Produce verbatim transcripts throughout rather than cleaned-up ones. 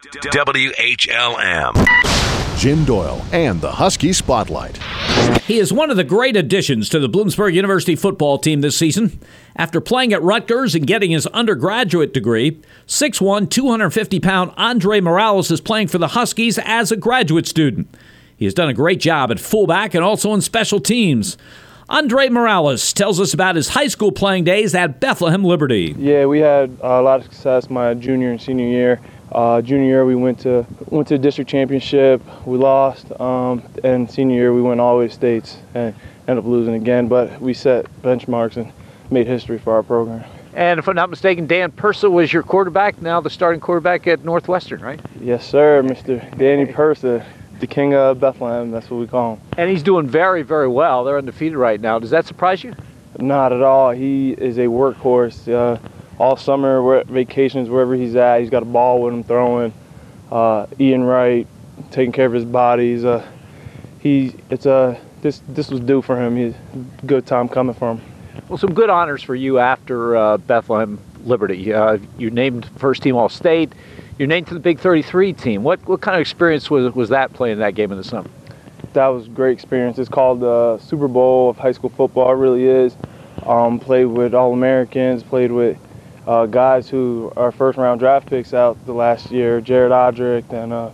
W H L M. Jim Doyle and the Husky Spotlight. He is one of the great additions to the Bloomsburg University football team this season. After playing at Rutgers and getting his undergraduate degree, six one, two hundred fifty pound Andre Morales is playing for the Huskies as a graduate student. He has done a great job at fullback and also in special teams. Andre Morales tells us about his high school playing days at Bethlehem Liberty. Yeah, we had a lot of success my junior and senior year. Uh, junior year, we went to went to the district championship. We lost, um, and senior year, we went all the way to states and ended up losing again. But we set benchmarks and made history for our program. And if I'm not mistaken, Dan Pursa was your quarterback, now the starting quarterback at Northwestern, right? Yes, sir, Mister Danny Pursa, the king of Bethlehem. That's what we call him. And he's doing very, very well. They're undefeated right now. Does that surprise you? Not at all. He is a workhorse. Uh, all summer, we're at vacations, wherever he's at, he's got a ball with him throwing. Uh, Ian Wright, taking care of his body. He's, uh, he, it's a, this, this was due for him. He's a good time coming for him. Well, some good honors for you after uh, Bethlehem Liberty. Uh, you named first team All-State. You're named to the Big thirty-three team. What what kind of experience was was that playing that game in the summer? That was a great experience. It's called the Super Bowl of high school football. It really is. Um, played with All-Americans. Played with uh, guys who are first-round draft picks out the last year. Jared Odrick and uh,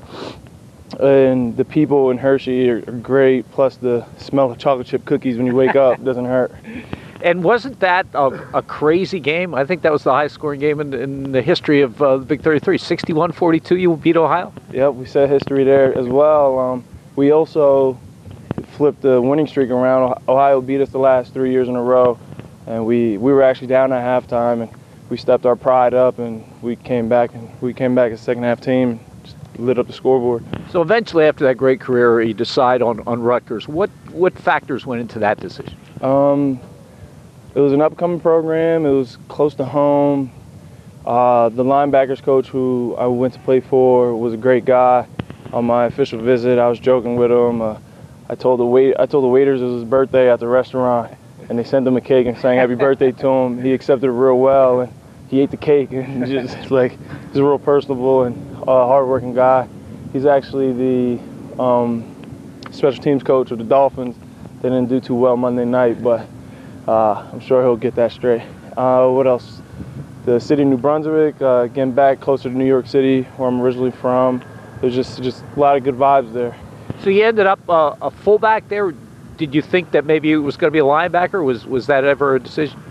and the people in Hershey are, are great. Plus the smell of chocolate chip cookies when you wake up doesn't hurt. And wasn't that a, a crazy game? I think that was the highest scoring game in, in the history of uh, the Big thirty-three. sixty-one forty-two, you beat Ohio? Yep, we set history there as well. Um, we also flipped the winning streak around. Ohio beat us the last three years in a row, and we, we were actually down at halftime, and we stepped our pride up, and we came back, and we came back as a second half team, and just lit up the scoreboard. So eventually, after that great career, you decide on, on Rutgers. What, what factors went into that decision? Um, It was an upcoming program. It was close to home. Uh, the linebackers coach who I went to play for was a great guy. On my official visit, I was joking with him. Uh, I told the wait I told the waiters it was his birthday at the restaurant, and they sent him a cake and sang happy birthday to him. He accepted it real well, and he ate the cake. And just like he's a real personable and uh, hardworking guy. He's actually the um, special teams coach of the Dolphins. They didn't do too well Monday night, but. Uh, I'm sure he'll get that straight. Uh, what else? The city of New Brunswick, uh, getting back closer to New York City, where I'm originally from. There's just just a lot of good vibes there. So you ended up uh, a fullback there. Did you think that maybe it was going to be a linebacker? Was was that ever a decision?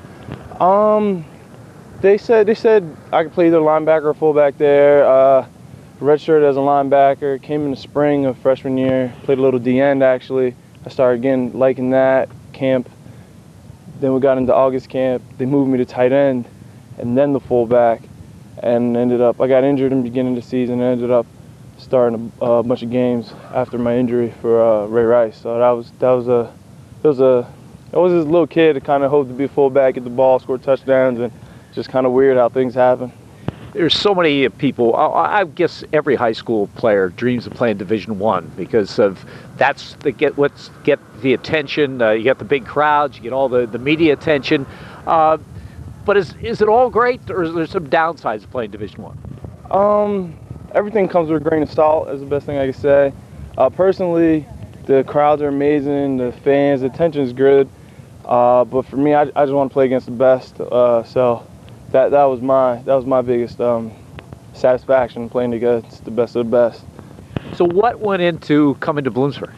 Um, they said they said I could play either linebacker or fullback there. Uh, redshirted as a linebacker. Came in the spring of freshman year. Played a little D end actually. I started again liking that camp. Then we got into August camp. They moved me to tight end and then the fullback, and ended up, I got injured in the beginning of the season and ended up starting a, a bunch of games after my injury for uh, Ray Rice. So that was, that was a, it was a, I was this little kid that kind of hoped to be a fullback, get the ball, score touchdowns, and just kind of weird how things happen. There's so many people. I guess every high school player dreams of playing Division One because of that's the get what's get the attention. Uh, you get the big crowds, you get all the, the media attention. Uh, but is is it all great, or is there some downsides to playing Division One? Um, everything comes with a grain of salt. Is the best thing I can say. Uh, personally, the crowds are amazing. The fans, the attention is good. Uh, but for me, I, I just want to play against the best. Uh, so. That that was my that was my biggest um, satisfaction, playing against the best of the best. So what went into coming to Bloomsburg?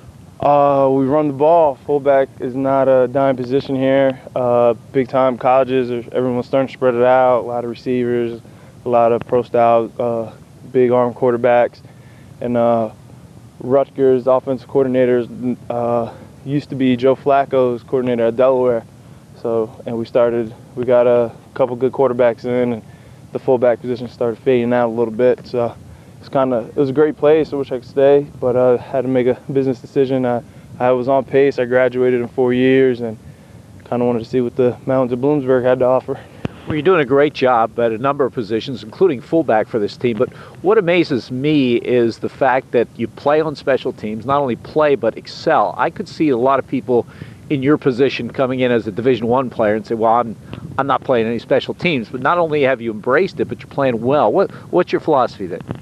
Uh, we run the ball. Fullback is not a dime position here. Uh, big time colleges, everyone's starting to spread it out. A lot of receivers, a lot of pro style, uh, big arm quarterbacks, and uh, Rutgers offensive coordinators uh, used to be Joe Flacco's coordinator at Delaware. So and we started. We got a couple good quarterbacks in, and the fullback position started fading out a little bit. So it's kind of it was a great place. I wish I could stay, but I uh, had to make a business decision. I, I was on pace. I graduated in four years, and kind of wanted to see what the mountains of Bloomsburg had to offer. Well, you're doing a great job at a number of positions, including fullback for this team. But what amazes me is the fact that you play on special teams, not only play but excel. I could see a lot of people in your position coming in as a Division One player and say, well, I'm I'm not playing any special teams. But not only have you embraced it, but you're playing well. What What's your philosophy there?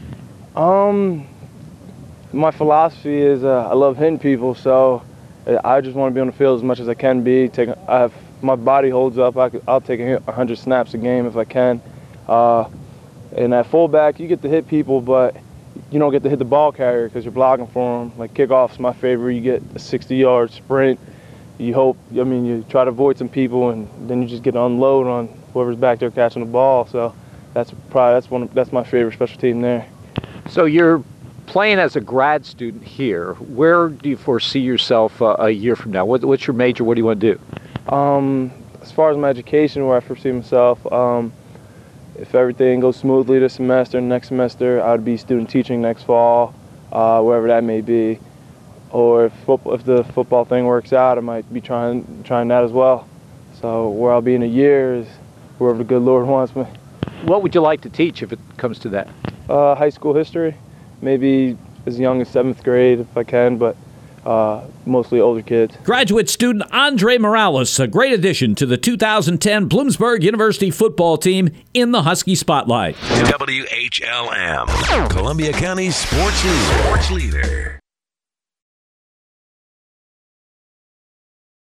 Um, my philosophy is uh, I love hitting people, so I just want to be on the field as much as I can be. Take, I have, my body holds up. I, I'll take one hundred snaps a game if I can. Uh, and at fullback, you get to hit people, but you don't get to hit the ball carrier because you're blocking for them. Like kickoff's my favorite. You get a sixty-yard sprint. You hope, I mean, you try to avoid some people, and then you just get to unload on whoever's back there catching the ball. So that's probably that's one. That's my favorite special team there. So you're playing as a grad student here. Where do you foresee yourself uh, a year from now? What, what's your major? What do you want to do? Um, as far as my education, where I foresee myself, um, if everything goes smoothly this semester and next semester, I would be student teaching next fall, uh, wherever that may be. Or if, football, if the football thing works out, I might be trying trying that as well. So where I'll be in a year is wherever the good Lord wants me. What would you like to teach if it comes to that? Uh, high school history, maybe as young as seventh grade if I can, but uh, mostly older kids. Graduate student Andre Morales, a great addition to the two thousand ten Bloomsburg University football team in the Husky Spotlight. W H L M, Columbia County Sports Leader. Sports Leader.